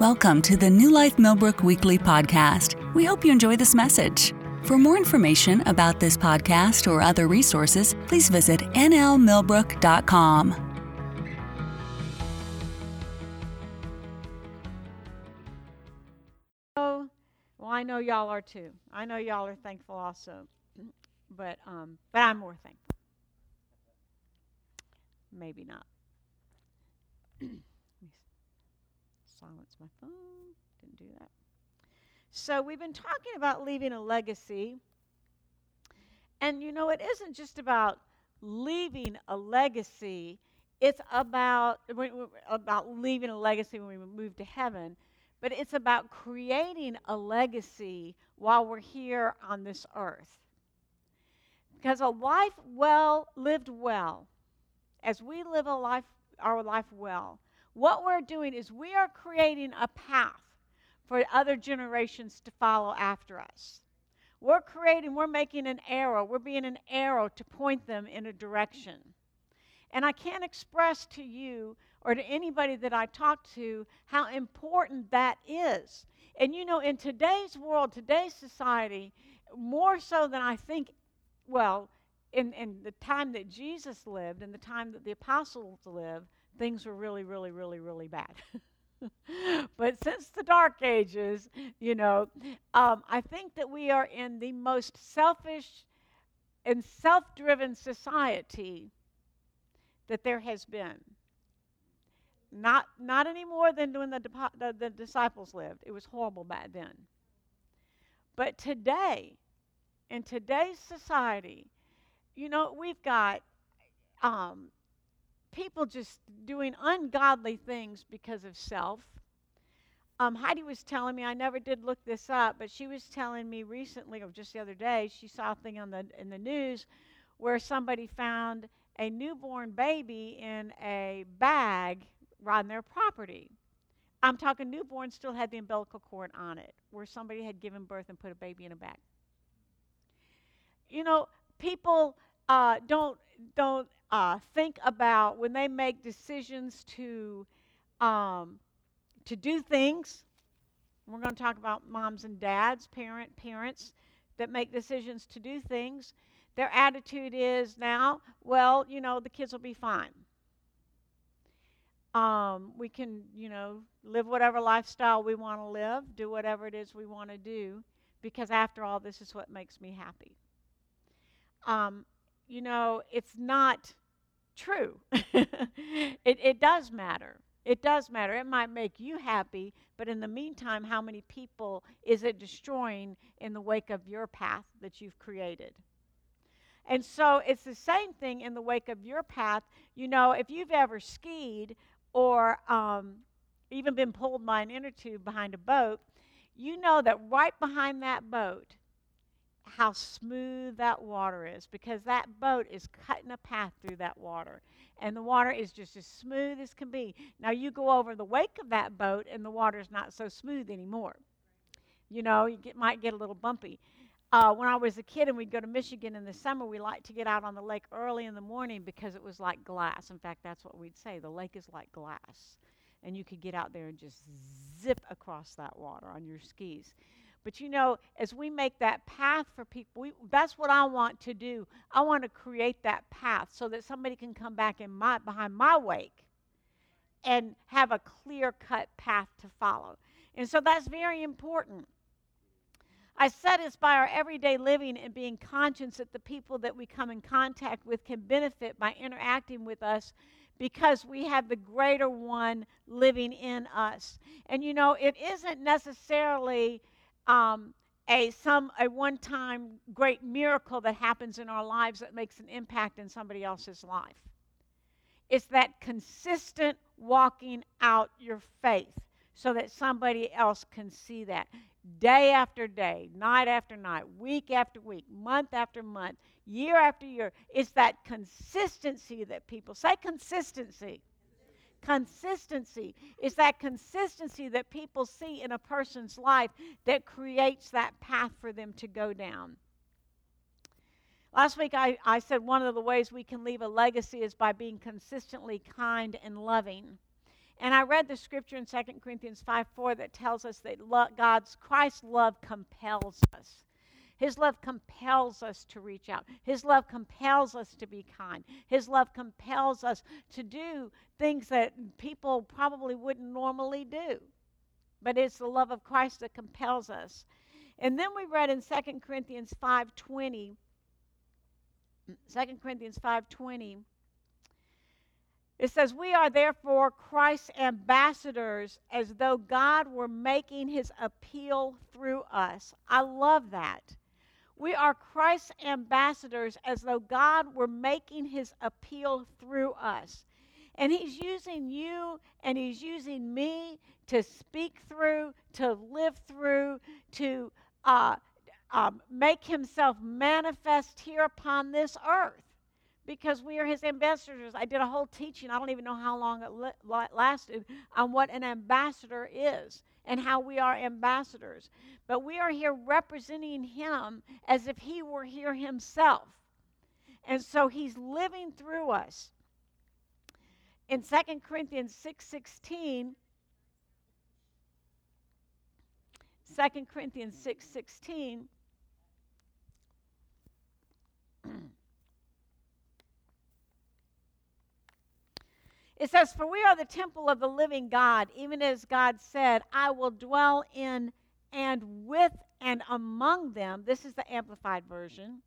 Welcome to the New Life Millbrook Weekly Podcast. We hope you enjoy this message. For more information about this podcast or other resources, please visit nlmillbrook.com. Well, I know y'all are too. I know y'all are thankful also, but I'm more thankful. Maybe not. Silence my phone. Didn't do that. So we've been talking about leaving a legacy. And you know, it isn't just about leaving a legacy. It's about leaving a legacy when we move to heaven. But it's about creating a legacy while we're here on this earth. Because a life lived well, as we live our life well, what we're doing is we are creating a path for other generations to follow after us. We're making an arrow. We're being an arrow to point them in a direction. And I can't express to you or to anybody that I talk to how important that is. And you know, in today's world, today's society, more so than I think, in the time that Jesus lived and the time that the apostles lived, things were really, really, really, really bad. But since the Dark Ages, you know, I think that we are in the most selfish and self-driven society that there has been. Not any more than when the disciples lived. It was horrible back then. But today, in today's society, you know, we've got people just doing ungodly things because of self. Heidi was telling me, I never did look this up, but she was telling me recently, or just the other day, she saw a thing in the news where somebody found a newborn baby in a bag on their property. I'm talking newborn still had the umbilical cord on it, where somebody had given birth and put a baby in a bag. You know, people don't think about when they make decisions to do things. We're going to talk about moms and dads, parents that make decisions to do things. Their attitude is now, well, you know, the kids will be fine. We can, you know, live whatever lifestyle we want to live, do whatever it is we want to do, because after all, this is what makes me happy. You know, it's not true. It does matter. It does matter. It might make you happy, but in the meantime, how many people is it destroying in the wake of your path that you've created? And so it's the same thing in the wake of your path. You know, if you've ever skied or even been pulled by an inner tube behind a boat, you know that right behind that boat, how smooth that water is, because that boat is cutting a path through that water. And the water is just as smooth as can be. Now, you go over the wake of that boat, and the water's not so smooth anymore. You know, might get a little bumpy. When I was a kid and we'd go to Michigan in the summer, we liked to get out on the lake early in the morning because it was like glass. In fact, that's what we'd say. The lake is like glass. And you could get out there and just zip across that water on your skis. But you know, as we make that path for people, that's what I want to do. I want to create that path so that somebody can come back behind my wake and have a clear-cut path to follow. And so that's very important. I said it's by our everyday living and being conscious that the people that we come in contact with can benefit by interacting with us, because we have the greater one living in us. And you know, it isn't necessarily a one-time great miracle that happens in our lives that makes an impact in somebody else's life. It's that consistent walking out your faith so that somebody else can see that. Day after day, night after night, week after week, month after month, year after year. It's that consistency that people say. Consistency. Consistency is that consistency that people see in a person's life that creates that path for them to go down. Last week I said one of the ways we can leave a legacy is by being consistently kind and loving. And I read the scripture in 2 Corinthians 5:4 that tells us that Christ's love compels us. His love compels us to reach out. His love compels us to be kind. His love compels us to do things that people probably wouldn't normally do. But it's the love of Christ that compels us. And then we read in 2 Corinthians 5:20, 2 Corinthians 5:20, it says, "We are therefore Christ's ambassadors, as though God were making his appeal through us." I love that. We are Christ's ambassadors, as though God were making his appeal through us. And he's using you and he's using me to speak through, to live through, to make himself manifest here upon this earth. Because we are his ambassadors. I did a whole teaching, I don't even know how long it lasted, on what an ambassador is and how we are ambassadors. But we are here representing him as if he were here himself. And so he's living through us. In 2 Corinthians 6:16, 2 Corinthians 6:16, it says, "For we are the temple of the living God, even as God said, I will dwell in and with and among them." This is the Amplified Version.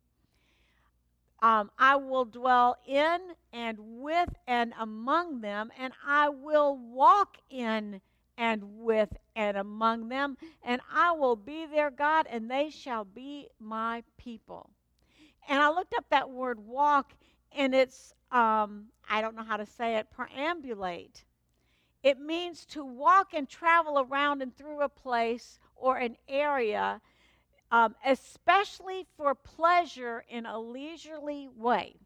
"I will dwell in and with and among them, and I will walk in and with and among them, and I will be their God, and they shall be my people." And I looked up that word walk, and it's, I don't know how to say it, perambulate. It means to walk and travel around and through a place or an area, especially for pleasure in a leisurely way.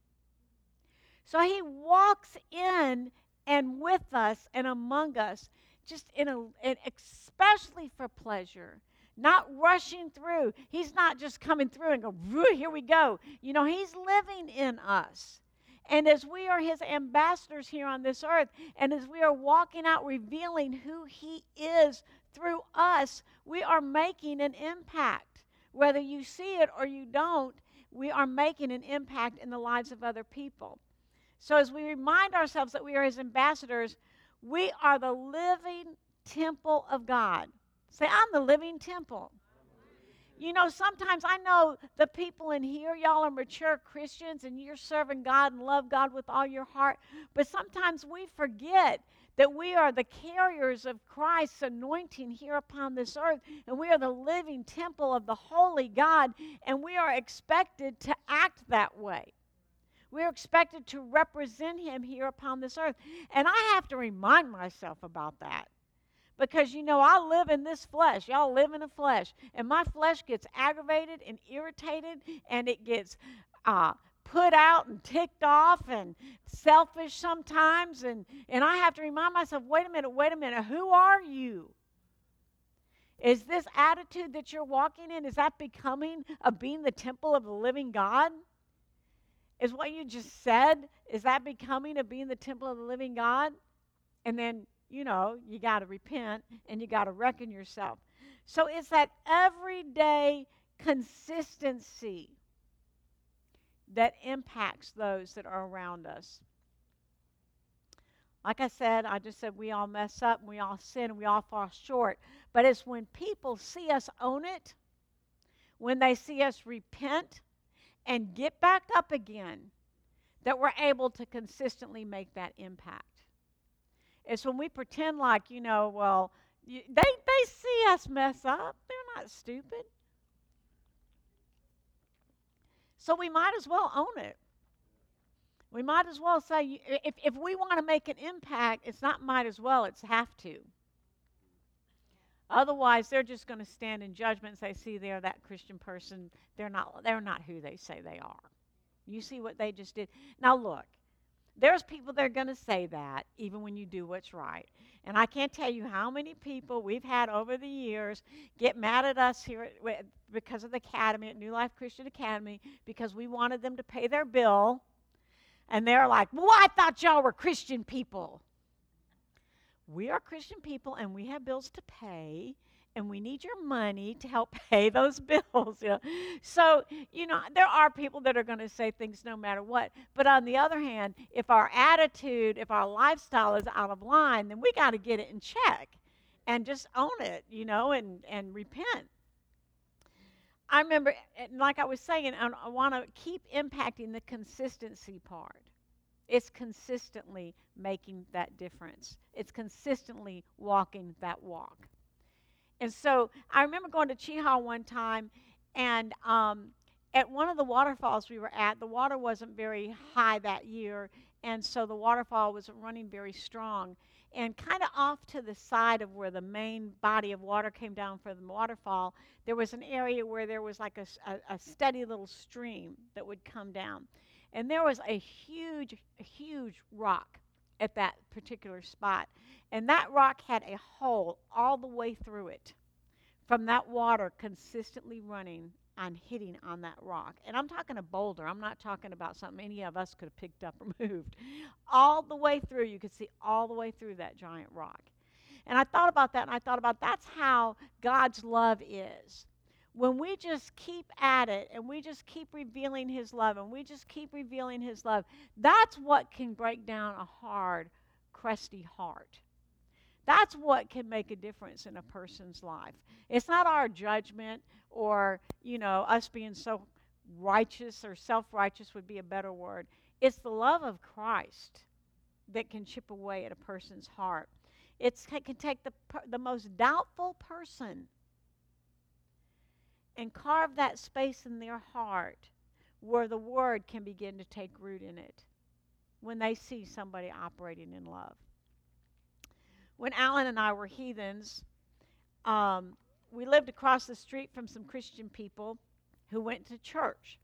So he walks in and with us and among us, just especially for pleasure. Not rushing through. He's not just coming through and go, here we go. You know, he's living in us. And as we are his ambassadors here on this earth, and as we are walking out revealing who he is through us, we are making an impact. Whether you see it or you don't, we are making an impact in the lives of other people. So as we remind ourselves that we are his ambassadors, we are the living temple of God. Say, I'm the living temple. You know, sometimes I know the people in here, y'all are mature Christians and you're serving God and love God with all your heart. But sometimes we forget that we are the carriers of Christ's anointing here upon this earth. And we are the living temple of the holy God. And we are expected to act that way. We are expected to represent him here upon this earth. And I have to remind myself about that. Because, you know, I live in this flesh. Y'all live in a flesh. And my flesh gets aggravated and irritated. And it gets put out and ticked off and selfish sometimes. And I have to remind myself, wait a minute. Who are you? Is this attitude that you're walking in, is that becoming of being the temple of the living God? Is what you just said, is that becoming of being the temple of the living God? And then, you know, you got to repent and you got to reckon yourself. So it's that everyday consistency that impacts those that are around us. Like I said, I just said we all mess up and we all sin and we all fall short. But it's when people see us own it, when they see us repent and get back up again, that we're able to consistently make that impact. It's when we pretend like, you know, well, they see us mess up. They're not stupid. So we might as well own it. We might as well say, if we want to make an impact, it's not might as well, it's have to. Otherwise, they're just going to stand in judgment and say, see there, that Christian person, they're not who they say they are. You see what they just did? Now look, there's people that are going to say that even when you do what's right. And I can't tell you how many people we've had over the years get mad at us here because of the academy, at New Life Christian Academy, because we wanted them to pay their bill. And they're like, well, I thought y'all were Christian people. we are Christian people and we have bills to pay, and we need your money to help pay those bills. So, there are people that are going to say things no matter what. But on the other hand, if our attitude, if our lifestyle is out of line, then we got to get it in check and just own it, and repent. I remember, like I was saying, I want to keep impacting the consistency part. It's consistently making that difference. It's consistently walking that walk. And so I remember going to Cheehaw one time, and at one of the waterfalls we were at, the water wasn't very high that year, and so the waterfall was running very strong. And kind of off to the side of where the main body of water came down from the waterfall, there was an area where there was like a steady little stream that would come down. And there was a huge rock at that particular spot. And that rock had a hole all the way through it from that water consistently running and hitting on that rock. And I'm talking a boulder. I'm not talking about something any of us could have picked up or moved. All the way through, you could see all the way through that giant rock. And I thought about that, and I thought about that's how God's love is. When we just keep at it and we just keep revealing his love and we just keep revealing his love, that's what can break down a hard, crusty heart. That's what can make a difference in a person's life. It's not our judgment or, us being so righteous, or self-righteous would be a better word. It's the love of Christ that can chip away at a person's heart. It can take the most doubtful person and carve that space in their heart where the word can begin to take root in it when they see somebody operating in love. When Alan and I were heathens, we lived across the street from some Christian people who went to church.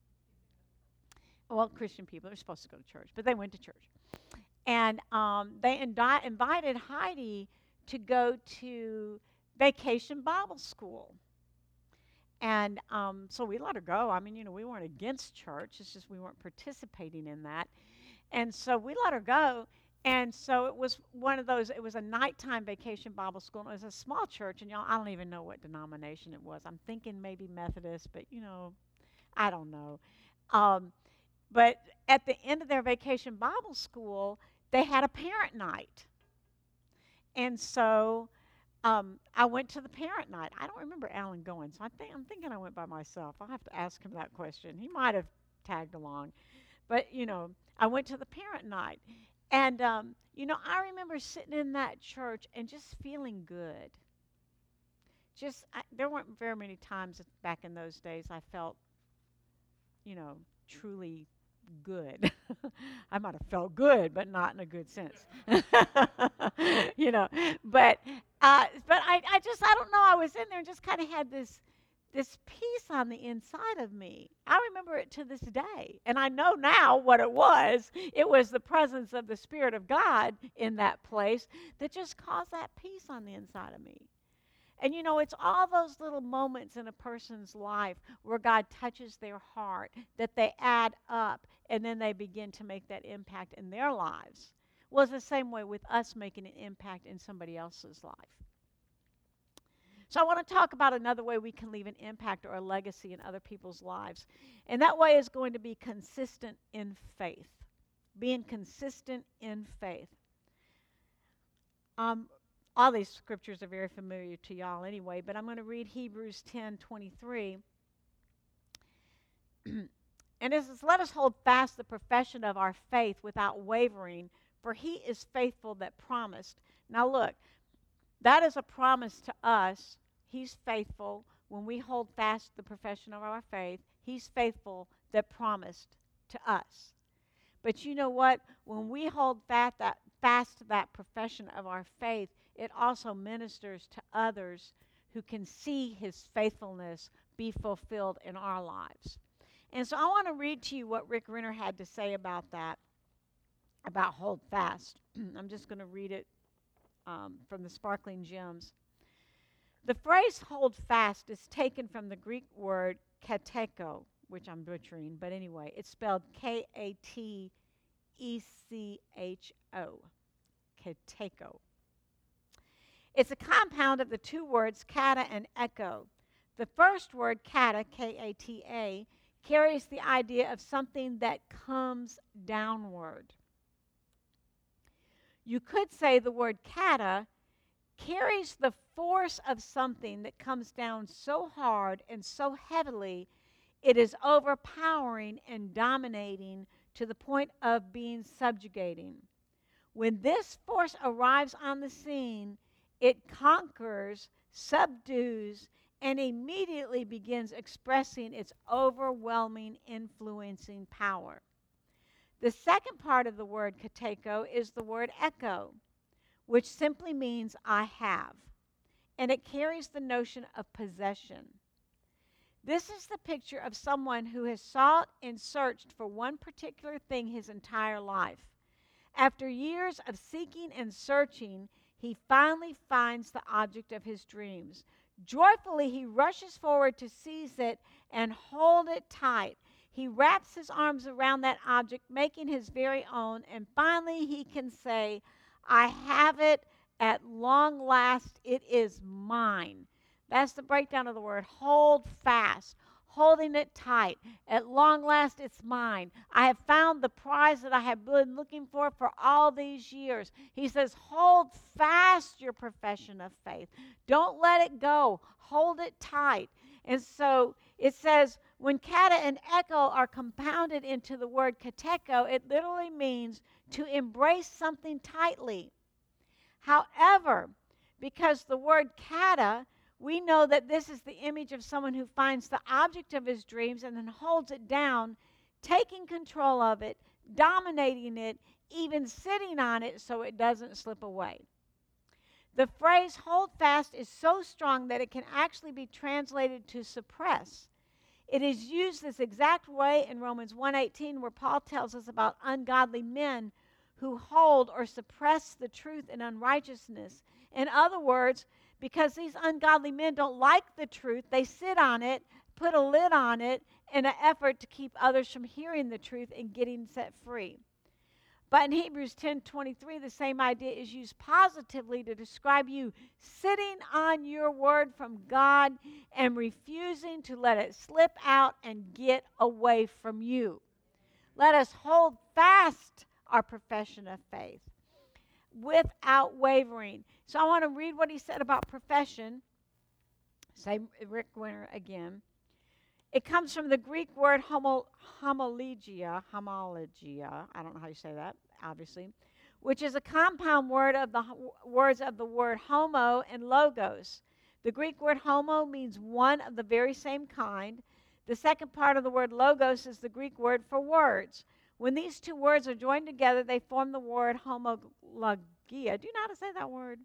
Well, Christian people are supposed to go to church, but they went to church. And they invited Heidi to go to Vacation Bible School. And so we let her go. I mean, we weren't against church. It's just we weren't participating in that. And so we let her go. And so it was one of those, it was a nighttime Vacation Bible School. And it was a small church. And, I don't even know what denomination it was. I'm thinking maybe Methodist, but, I don't know. But at the end of their Vacation Bible School, they had a parent night. And so I went to the parent night. I don't remember Alan going, so I'm thinking I went by myself. I'll have to ask him that question. He might have tagged along. But, I went to the parent night. And, I remember sitting in that church and just feeling good. There weren't very many times back in those days I felt, truly good. I might have felt good, but not in a good sense. But I don't know. I was in there and just kind of had this peace on the inside of me. I remember it to this day. And I know now what it was. It was the presence of the Spirit of God in that place that just caused that peace on the inside of me. And it's all those little moments in a person's life where God touches their heart that they add up and then they begin to make that impact in their lives. Well, it's the same way with us making an impact in somebody else's life. So I want to talk about another way we can leave an impact or a legacy in other people's lives. And that way is going to be consistent in faith. Being consistent in faith. All these scriptures are very familiar to y'all anyway, but I'm going to read Hebrews 10:23. And it says, "Let us hold fast the profession of our faith without wavering, for he is faithful that promised." Now look, that is a promise to us. He's faithful when we hold fast the profession of our faith. He's faithful that promised to us. But you know what? When we hold fast that profession of our faith, it also ministers to others who can see his faithfulness be fulfilled in our lives. And so I want to read to you what Rick Renner had to say about that, about hold fast. I'm just going to read it from the Sparkling Gems. The phrase hold fast is taken from the Greek word kateko, which I'm butchering, but anyway, it's spelled Katecho, kateko. It's a compound of the two words kata and echo. The first word, kata, K-A-T-A, carries the idea of something that comes downward. You could say the word kata carries the force of something that comes down so hard and so heavily, it is overpowering and dominating to the point of being subjugating. When this force arrives on the scene, it conquers, subdues, and immediately begins expressing its overwhelming, influencing power. The second part of the word kateko is the word echo, which simply means I have, and it carries the notion of possession. This is the picture of someone who has sought and searched for one particular thing his entire life. After years of seeking and searching, he finally finds the object of his dreams. Joyfully, he rushes forward to seize it and hold it tight. He wraps his arms around that object, making his very own, and finally he can say, I have it at long last. It is mine. That's the breakdown of the word. Hold fast, holding it tight. At long last, it's mine. I have found the prize that I have been looking for all these years. He says, hold fast your profession of faith. Don't let it go. Hold it tight. And so it says, when kata and echo are compounded into the word kateko, it literally means to embrace something tightly. However, because the word kata, we know that this is the image of someone who finds the object of his dreams and then holds it down, taking control of it, dominating it, even sitting on it so it doesn't slip away. The phrase hold fast is so strong that it can actually be translated to suppress. It is used this exact way in Romans 1:18, where Paul tells us about ungodly men who hold or suppress the truth in unrighteousness. In other words, because these ungodly men don't like the truth, they sit on it, put a lid on it in an effort to keep others from hearing the truth and getting set free. But in Hebrews 10:23, the same idea is used positively to describe you sitting on your word from God and refusing to let it slip out and get away from you. Let us hold fast our profession of faith without wavering. So I want to read what he said about profession. Say Rick Winter again. It comes from the Greek word homologia, I don't know how you say that, obviously, which is a compound word of the words of the word homo and logos. The Greek word homo means one of the very same kind. The second part of the word logos is the Greek word for words. When these two words are joined together, they form the word homologia. Do you know how to say that word?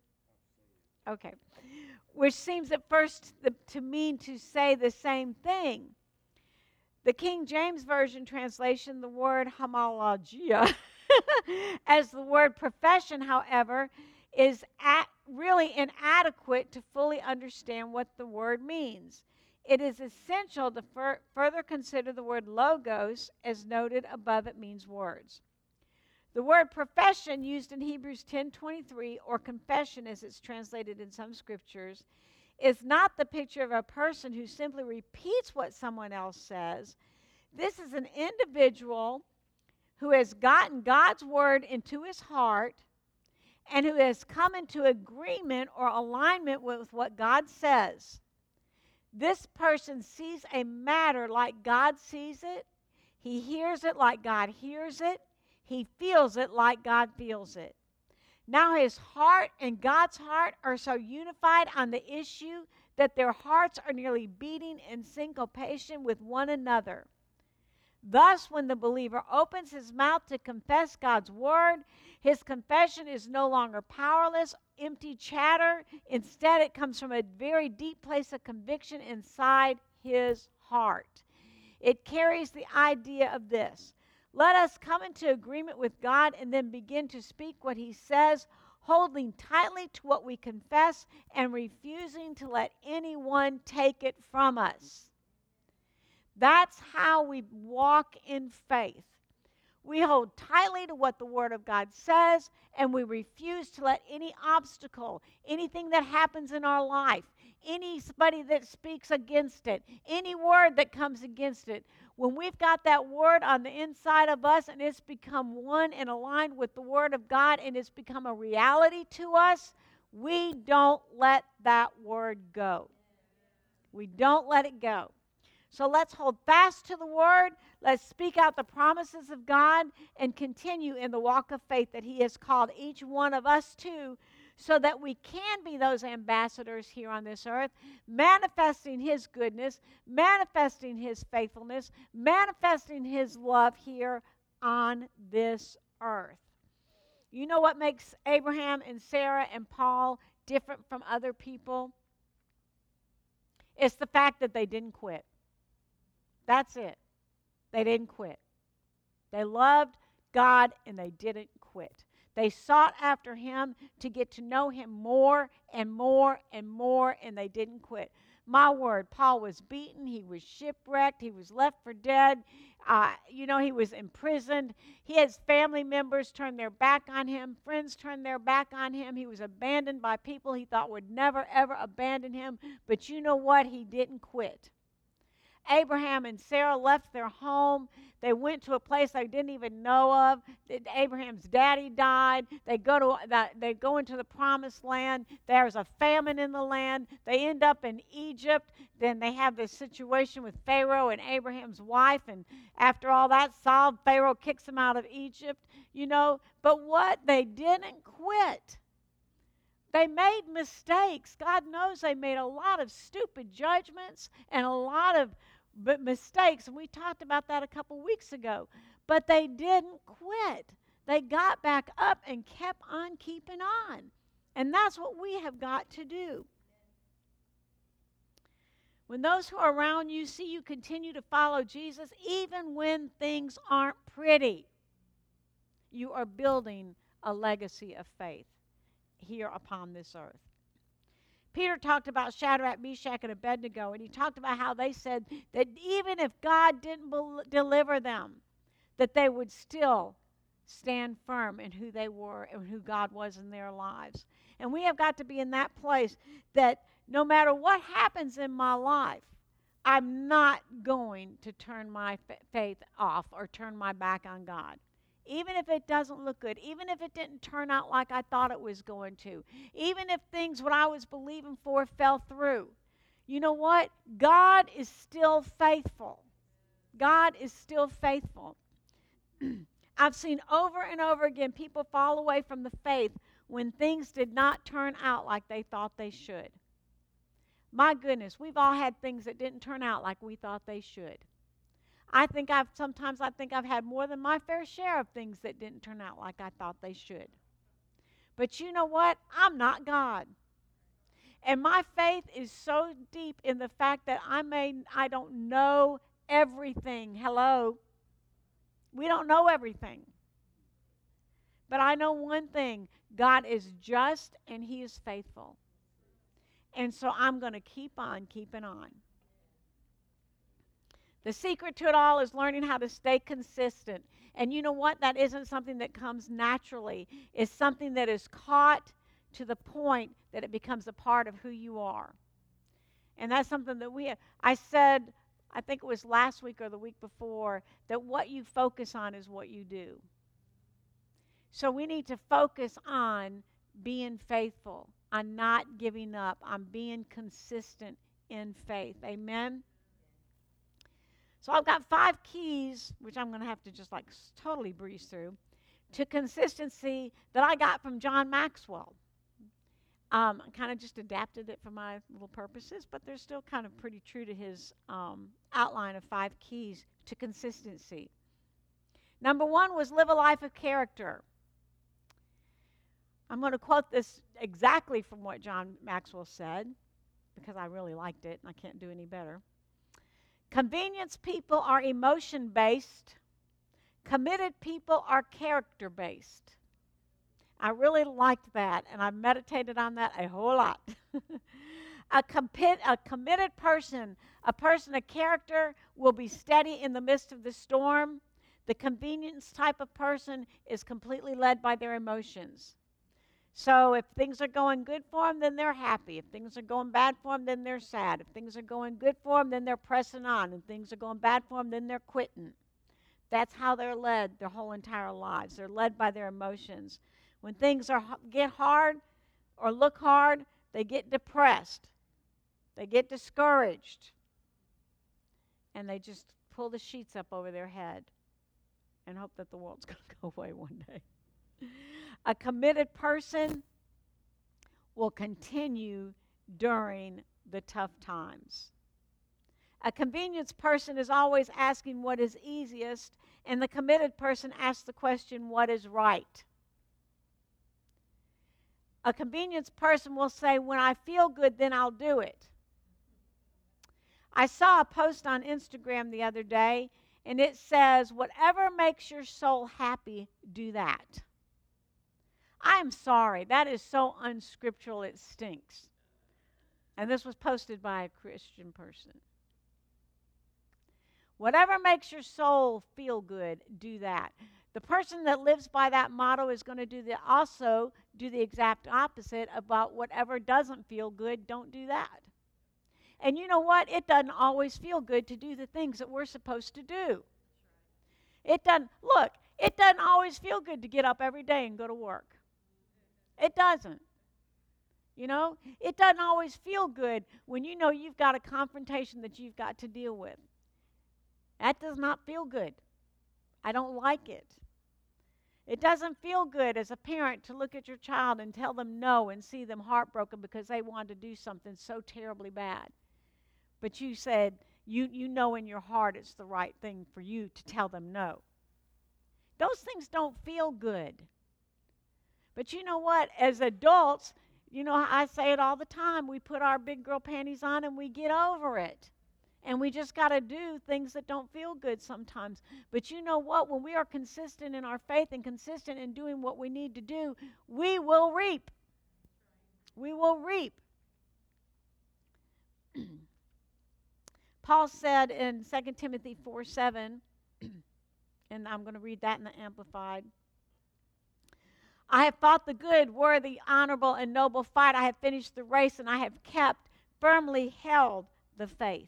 Okay. Which seems at first to mean to say the same thing. The King James Version translation, the word homologia, as the word profession, however, is really inadequate to fully understand what the word means. It is essential to further consider the word logos, as noted above. It means words. The word profession, used in Hebrews 10:23, or confession as it's translated in some scriptures, is not the picture of a person who simply repeats what someone else says. This is an individual who has gotten God's word into his heart and who has come into agreement or alignment with what God says. This person sees a matter like God sees it. He hears it like God hears it. He feels it like God feels it. Now his heart and God's heart are so unified on the issue that their hearts are nearly beating in syncopation with one another. Thus, when the believer opens his mouth to confess God's word, his confession is no longer powerless, empty chatter. Instead, it comes from a very deep place of conviction inside his heart. It carries the idea of this: let us come into agreement with God and then begin to speak what he says, holding tightly to what we confess and refusing to let anyone take it from us. That's how we walk in faith. We hold tightly to what the Word of God says, and we refuse to let any obstacle, anything that happens in our life, anybody that speaks against it, any word that comes against it, when we've got that word on the inside of us and it's become one and aligned with the Word of God and it's become a reality to us, we don't let that word go. We don't let it go. So let's hold fast to the Word. Let's speak out the promises of God and continue in the walk of faith that He has called each one of us to, so that we can be those ambassadors here on this earth, manifesting His goodness, manifesting His faithfulness, manifesting His love here on this earth. You know what makes Abraham and Sarah and Paul different from other people? It's the fact that they didn't quit. That's it. They didn't quit. They loved God and they didn't quit. They sought after Him to get to know Him more and more and more, and they didn't quit. My word, Paul was beaten. He was shipwrecked. He was left for dead. He was imprisoned. His family members turned their back on him. Friends turned their back on him. He was abandoned by people he thought would never, ever abandon him. But you know what? He didn't quit. Abraham and Sarah left their home. They went to a place they didn't even know of. Abraham's daddy died. They go into the promised land. There's a famine in the land. They end up in Egypt. Then they have this situation with Pharaoh and Abraham's wife. And after all that's solved, Pharaoh kicks them out of Egypt. But what? They didn't quit. They made mistakes. God knows they made a lot of stupid judgments and a lot of mistakes. And we talked about that a couple weeks ago. But they didn't quit. They got back up and kept on keeping on. And that's what we have got to do. When those who are around you see you continue to follow Jesus, even when things aren't pretty, you are building a legacy of faith here upon this earth. Peter talked about Shadrach, Meshach, and Abednego, and he talked about how they said that even if God didn't deliver them, that they would still stand firm in who they were and who God was in their lives. And we have got to be in that place that no matter what happens in my life, I'm not going to turn my faith off or turn my back on God. Even if it doesn't look good, even if it didn't turn out like I thought it was going to, even if things what I was believing for fell through, you know what? God is still faithful. God is still faithful. I've seen over and over again people fall away from the faith when things did not turn out like they thought they should. My goodness, we've all had things that didn't turn out like we thought they should. I think I've had more than my fair share of things that didn't turn out like I thought they should. But you know what? I'm not God. And my faith is so deep in the fact that I don't know everything. Hello? We don't know everything. But I know one thing. God is just and He is faithful. And so I'm going to keep on keeping on. The secret to it all is learning how to stay consistent. And you know what? That isn't something that comes naturally. It's something that is caught to the point that it becomes a part of who you are. And that's something that I said, I think it was last week or the week before, that what you focus on is what you do. So we need to focus on being faithful, on not giving up, on being consistent in faith. Amen? So I've got 5 keys, which I'm going to have to just totally breeze through, to consistency that I got from John Maxwell. I kind of just adapted it for my little purposes, but they're still kind of pretty true to his outline of 5 keys to consistency. Number 1 was live a life of character. I'm going to quote this exactly from what John Maxwell said, because I really liked it and I can't do any better. Convenience people are emotion-based. Committed people are character-based. I really liked that, and I've meditated on that a whole lot. A committed person, a person of character, will be steady in the midst of the storm. The convenience type of person is completely led by their emotions. So if things are going good for them, then they're happy. If things are going bad for them, then they're sad. If things are going good for them, then they're pressing on. And things are going bad for them, then they're quitting. That's how they're led their whole entire lives. They're led by their emotions. When things get hard or look hard, they get depressed. They get discouraged. And they just pull the sheets up over their head and hope that the world's going to go away one day. A committed person will continue during the tough times. A convenience person is always asking what is easiest, and the committed person asks the question, what is right? A convenience person will say, when I feel good, then I'll do it. I saw a post on Instagram the other day, and it says, whatever makes your soul happy, do that. I'm sorry, that is so unscriptural it stinks. And this was posted by a Christian person. Whatever makes your soul feel good, do that. The person that lives by that motto is going to also do the exact opposite about whatever doesn't feel good, don't do that. And you know what? It doesn't always feel good to do the things that we're supposed to do. It doesn't always feel good to get up every day and go to work. It doesn't. You know, it doesn't always feel good when you know you've got a confrontation that you've got to deal with. That does not feel good. I don't like it. It doesn't feel good as a parent to look at your child and tell them no and see them heartbroken because they wanted to do something so terribly bad. But you said, you know in your heart it's the right thing for you to tell them no. Those things don't feel good. But you know what? As adults, you know, I say it all the time, we put our big girl panties on and we get over it. And we just got to do things that don't feel good sometimes. But you know what? When we are consistent in our faith and consistent in doing what we need to do, we will reap. We will reap. Paul said in 2 Timothy 4:7, and I'm going to read that in the Amplified. I have fought the good, worthy, honorable, and noble fight. I have finished the race, and I have kept, firmly held the faith.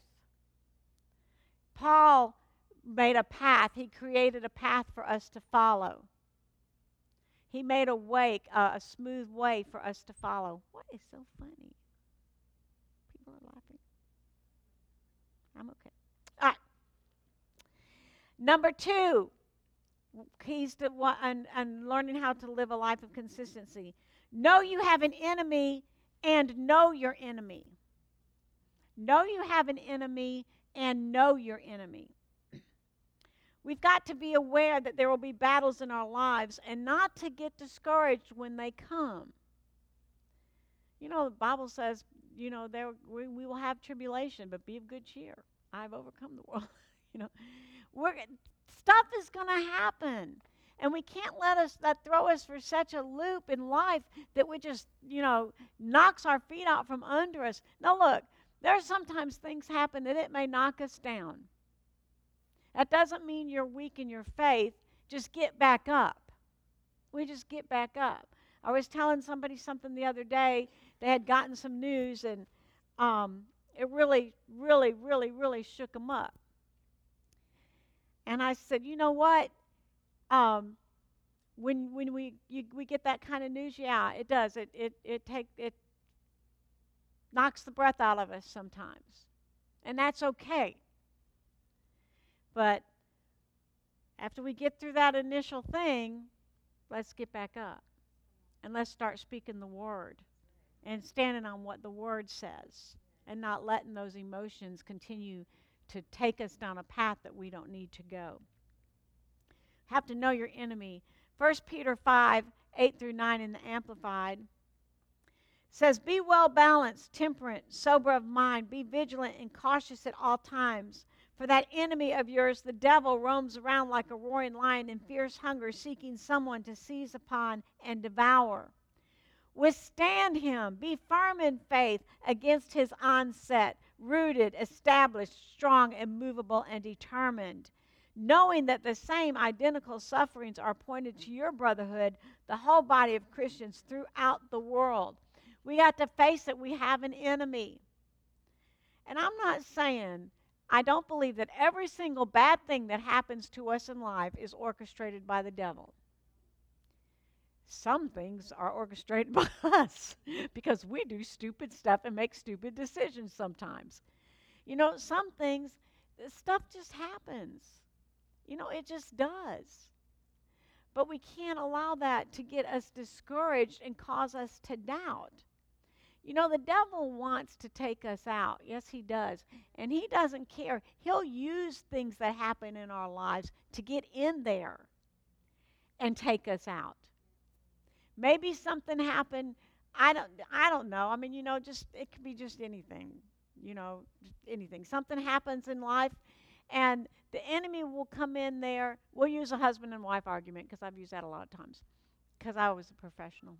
Paul made a path. He created a path for us to follow. He made a way, a smooth way for us to follow. What is so funny? People are laughing. I'm okay. All right. Number 2. Keys to and learning how to live a life of consistency. Know you have an enemy and know your enemy. Know you have an enemy and know your enemy. We've got to be aware that there will be battles in our lives and not to get discouraged when they come. You know, the Bible says, you know, we will have tribulation, but be of good cheer. I've overcome the world. You know, stuff is going to happen. And we can't let that throw us for such a loop in life that we just, you know, knocks our feet out from under us. Now look, there's sometimes things happen that it may knock us down. That doesn't mean you're weak in your faith. Just get back up. We just get back up. I was telling somebody something the other day. They had gotten some news, and it really, really, really, really shook them up. And I said, you know what? When we get that kind of news, yeah, it does. It knocks the breath out of us sometimes, and that's okay. But after we get through that initial thing, let's get back up, and let's start speaking the word and standing on what the word says, and not letting those emotions continue to take us down a path that we don't need to go. Have to know your enemy. 1 Peter 5:8-9 in the Amplified says, be well balanced, temperate, sober of mind, be vigilant and cautious at all times. For that enemy of yours, the devil, roams around like a roaring lion in fierce hunger, seeking someone to seize upon and devour. Withstand him. Be firm in faith against his onset, rooted, established, strong, immovable, and determined. knowing that the same identical sufferings are pointed to your brotherhood, the whole body of Christians throughout the world. We got to face it. We have an enemy. And I'm not saying, I don't believe that every single bad thing that happens to us in life is orchestrated by the devil. Some things are orchestrated by us because we do stupid stuff and make stupid decisions sometimes. You know, some things, stuff just happens. You know, it just does. But we can't allow that to get us discouraged and cause us to doubt. You know, the devil wants to take us out. Yes, he does. And he doesn't care. He'll use things that happen in our lives to get in there and take us out. Maybe something happened. I don't know. I mean, you know, just it could be just anything. You know, just anything. Something happens in life, and the enemy will come in there. We'll use a husband and wife argument because I've used that a lot of times because I was a professional.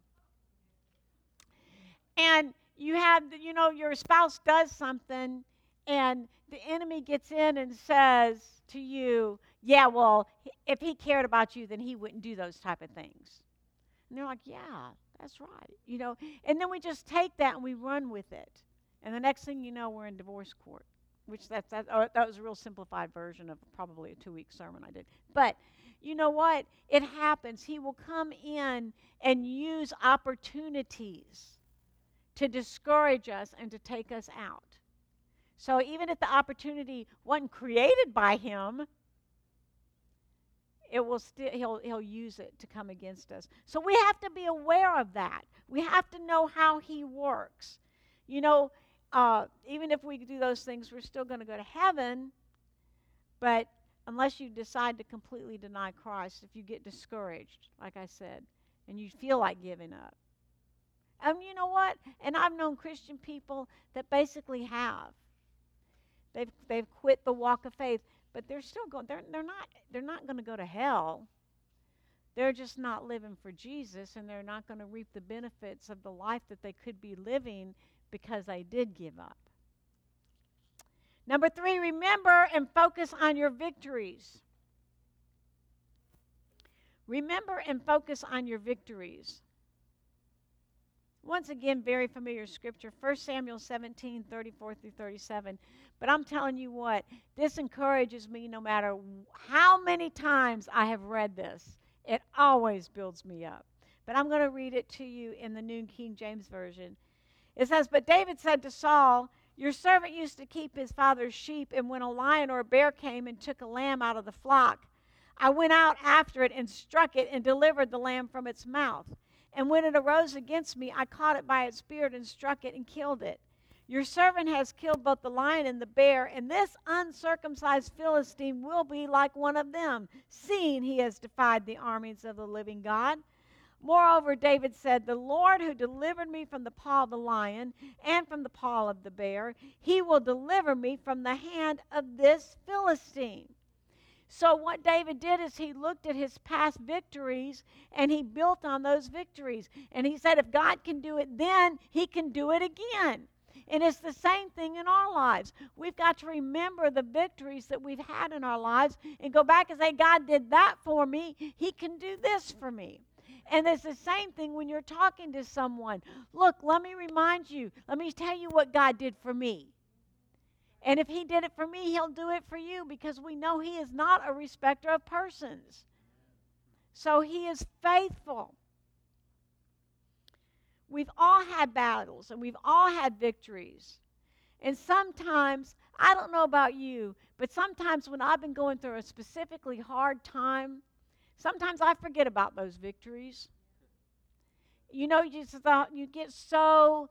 And you have, you know, your spouse does something, and the enemy gets in and says to you, yeah, well, if he cared about you, then he wouldn't do those type of things. And they're like, yeah, that's right. You know, and then we just take that and we run with it. And the next thing you know, we're in divorce court, which that was a real simplified version of probably a 2-week sermon I did. But you know what? It happens. He will come in and use opportunities to discourage us and to take us out. So even if the opportunity wasn't created by him, it will still he'll use it to come against us. So we have to be aware of that. We have to know how he works. You know, even if we do those things, we're still going to go to heaven. But unless you decide to completely deny Christ, if you get discouraged, like I said, and you feel like giving up. You know what? And I've known Christian people that basically have. They've quit the walk of faith, but they're still going. They're not going to go to hell. They're just not living for Jesus, and they're not going to reap the benefits of the life that they could be living because they did give up. Number 3, remember and focus on your victories. Remember and focus on your victories. Once again, very familiar scripture, 1 Samuel 17, 34 through 37. But I'm telling you what, this encourages me no matter how many times I have read this. It always builds me up. But I'm going to read it to you in the New King James Version. It says, "But David said to Saul, your servant used to keep his father's sheep, and when a lion or a bear came and took a lamb out of the flock, I went out after it and struck it and delivered the lamb from its mouth. And when it arose against me, I caught it by its beard and struck it and killed it. Your servant has killed both the lion and the bear, and this uncircumcised Philistine will be like one of them, seeing he has defied the armies of the living God. Moreover, David said, the Lord who delivered me from the paw of the lion and from the paw of the bear, he will deliver me from the hand of this Philistine." So what David did is he looked at his past victories and he built on those victories. And he said if God can do it then, he can do it again. And it's the same thing in our lives. We've got to remember the victories that we've had in our lives and go back and say, God did that for me. He can do this for me. And it's the same thing when you're talking to someone. Look, let me remind you. Let me tell you what God did for me. And if he did it for me, he'll do it for you because we know he is not a respecter of persons. So he is faithful. We've all had battles and we've all had victories. And sometimes, I don't know about you, but sometimes when I've been going through a specifically hard time, sometimes I forget about those victories. You know, you get so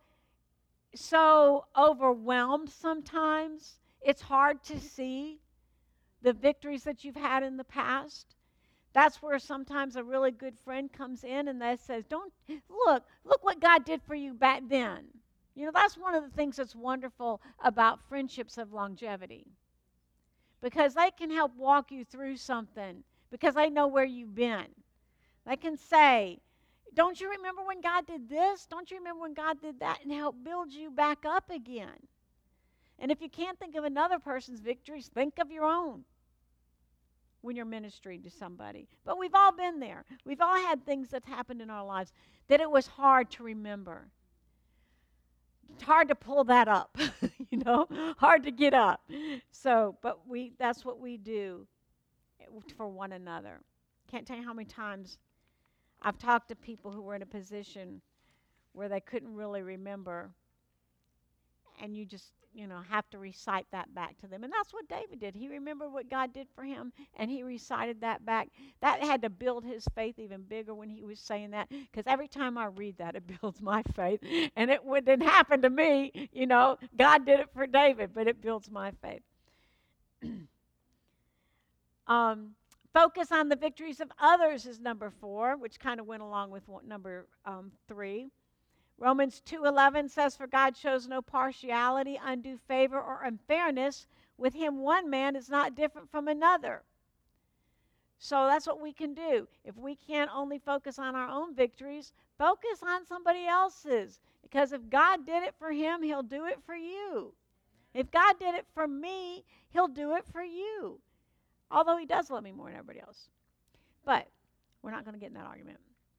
overwhelmed sometimes. It's hard to see the victories that you've had in the past. That's where sometimes a really good friend comes in and that says, look what God did for you back then. You know, that's one of the things that's wonderful about friendships of longevity. Because they can help walk you through something because they know where you've been. They can say, don't you remember when God did this? Don't you remember when God did that? And help build you back up again. And if you can't think of another person's victories, think of your own. when you're ministering to somebody. But we've all been there. We've all had things that happened in our lives that it was hard to remember. It's hard to pull that up, hard to get up. So, but that's what we do for one another. Can't tell you how many times I've talked to people who were in a position where they couldn't really remember, and you just, have to recite that back to them. And that's what David did. He remembered what God did for him, and he recited that back. That had to build his faith even bigger when he was saying that, because every time I read that, it builds my faith. And it wouldn't happen to me, God did it for David, but it builds my faith. Focus on the victories of others is number 4, which kind of went along with number 3. Romans 2:11 says, "For God shows no partiality, undue favor, or unfairness. With him one man is not different from another." So that's what we can do. If we can't only focus on our own victories, focus on somebody else's. Because if God did it for him, he'll do it for you. If God did it for me, he'll do it for you. Although he does love me more than everybody else. But we're not going to get in that argument.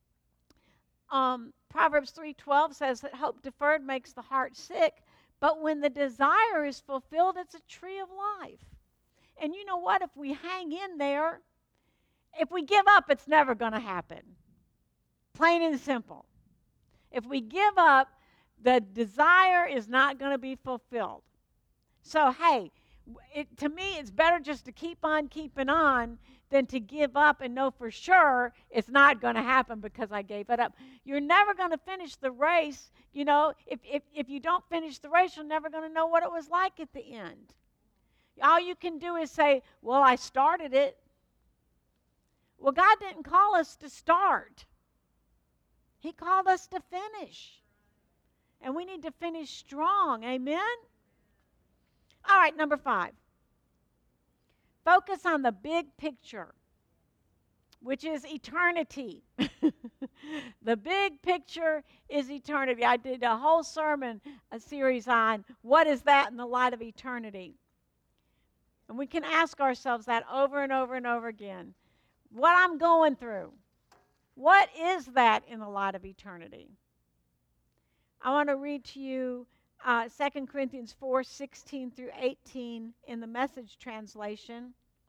Proverbs 3:12 says that hope deferred makes the heart sick, but when the desire is fulfilled, it's a tree of life. And you know what? If we hang in there, if we give up, it's never going to happen. Plain and simple. If we give up, the desire is not going to be fulfilled. So, hey, to me, it's better just to keep on keeping on than to give up and know for sure it's not going to happen because I gave it up. You're never going to finish the race. If you don't finish the race, you're never going to know what it was like at the end. All you can do is say, well, I started it. Well, God didn't call us to start. He called us to finish. And we need to finish strong. Amen? All right, number 5. Focus on the big picture, which is eternity. The big picture is eternity. I did a whole sermon, a series on what is that in the light of eternity. And we can ask ourselves that over and over and over again. What I'm going through, what is that in the light of eternity? I want to read to you 2 Corinthians 4:16 through 18 in the Message translation.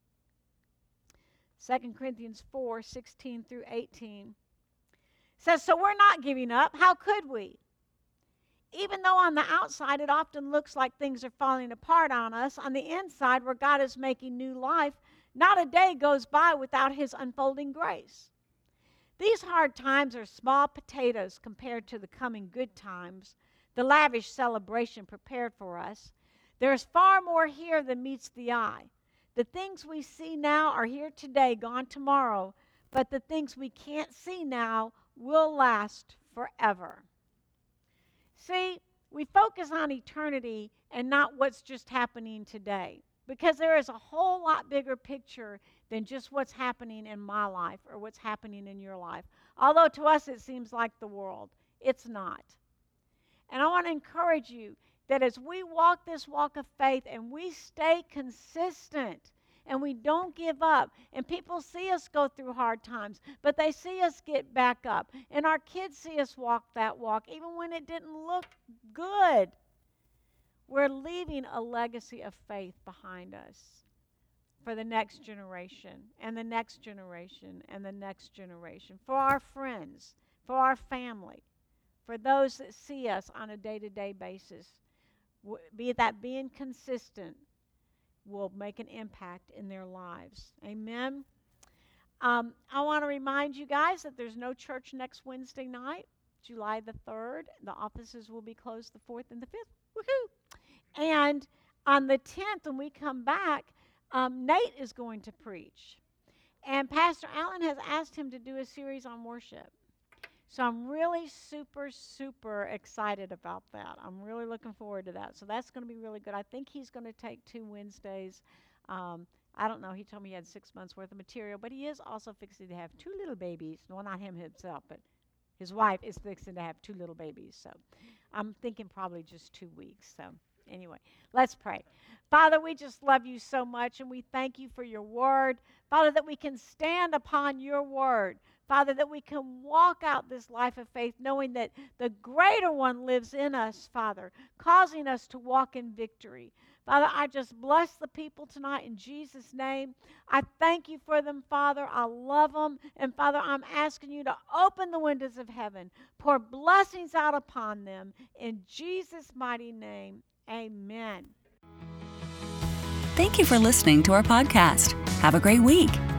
2 Corinthians 4:16 through 18 says, "So we're not giving up. How could we? Even though on the outside it often looks like things are falling apart on us, on the inside where God is making new life, not a day goes by without his unfolding grace. These hard times are small potatoes compared to the coming good times, the lavish celebration prepared for us. There is far more here than meets the eye. The things we see now are here today, gone tomorrow, but the things we can't see now will last forever." See, we focus on eternity and not what's just happening today, because there is a whole lot bigger picture than just what's happening in my life or what's happening in your life. Although to us it seems like the world, it's not. And I want to encourage you that as we walk this walk of faith and we stay consistent and we don't give up, and people see us go through hard times, but they see us get back up, and our kids see us walk that walk, even when it didn't look good, we're leaving a legacy of faith behind us for the next generation and the next generation and the next generation, for our friends, for our family, for those that see us on a day-to-day basis. Be that being consistent will make an impact in their lives. Amen. I want to remind you guys that there's no church next Wednesday night, July the 3rd. The offices will be closed the 4th and the 5th. Woohoo! And on the 10th, when we come back, Nate is going to preach. And Pastor Allen has asked him to do a series on worship. So I'm really super, super excited about that. I'm really looking forward to that. So that's going to be really good. I think he's going to take 2 Wednesdays. I don't know. He told me he had 6 months' worth of material. But he is also fixing to have 2 little babies. Well, not him himself, but his wife is fixing to have 2 little babies. So I'm thinking probably just 2 weeks. So Anyway, let's pray. Father, we just love you so much, and we thank you for your word. Father, that we can stand upon your word. Father, that we can walk out this life of faith knowing that the greater one lives in us, Father, causing us to walk in victory. Father, I just bless the people tonight in Jesus' name. I thank you for them, Father. I love them. And Father, I'm asking you to open the windows of heaven, pour blessings out upon them. In Jesus' mighty name, amen. Thank you for listening to our podcast. Have a great week.